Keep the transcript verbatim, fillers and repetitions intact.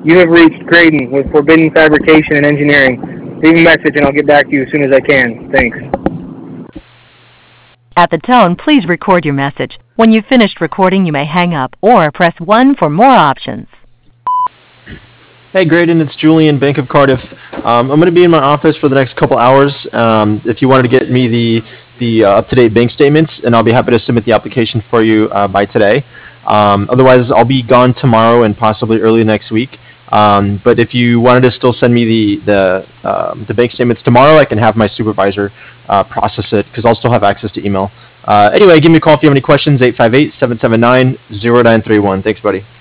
You have reached Graydon with Forbidden Fabrication and Engineering. Leave a message and I'll get back to you as soon as I can. Thanks. At the tone, please record your message. When you've finished recording, you may hang up or press one for more options. Hey Graydon, it's Julian, Bank of Cardiff. Um, I'm going to be in my office for the next couple hours. Um, if you wanted to get me the the uh, up-to-date bank statements, and I'll be happy to submit the application for you uh, by today. Um, otherwise, I'll be gone tomorrow and possibly early next week. Um, but if you wanted to still send me the the um, the bank statements tomorrow, I can have my supervisor uh, process it because I'll still have access to email. Uh, anyway, give me a call if you have any questions. eight five eight, seven seven nine, zero nine three one. Thanks, buddy.